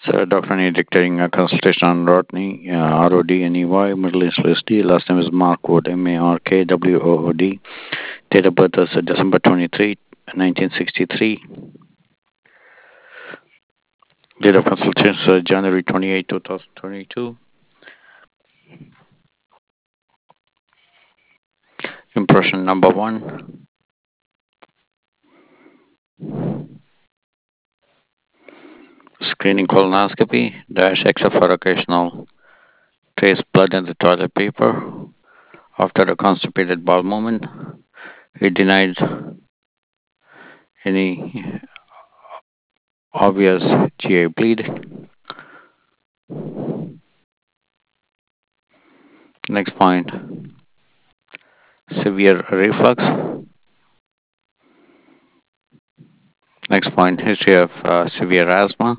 So Dr. Ani dictating a consultation on Rodney, RODNEY, Middle East LSD. Last name is Markwood, MARKWOOD. Date of birth is December 23, 1963. Date of consultation is January 28, 2022. Impression number 1. Screening colonoscopy, dash except for occasional trace blood in the toilet paper after a constipated bowel movement. He denied any obvious GI bleeding. Next point, severe reflux. Next point, history of severe asthma.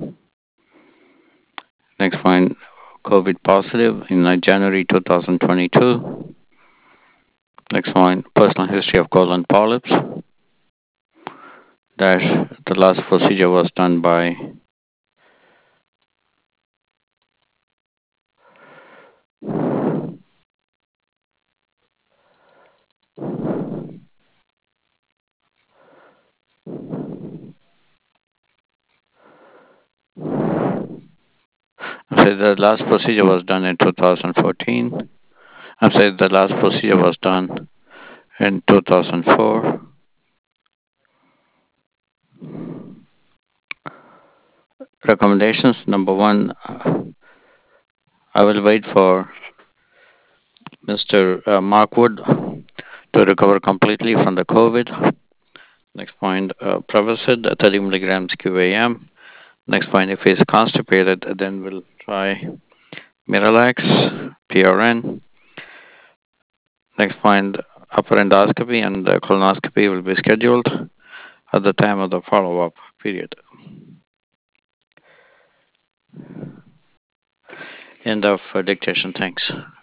Next point, COVID positive in January 2022. Next point, personal history of colon polyps. Dash, the last procedure was done by the last procedure was done in 2014. The last procedure was done in 2004. Recommendations number 1, I will wait for Mr. Markwood to recover completely from the COVID. Next point, Prevacid 30 milligrams QAM. Next point, if he's constipated, then we'll try Miralax, PRN. Next point, upper endoscopy and colonoscopy will be scheduled at the time of the follow-up period. End of dictation. Thanks.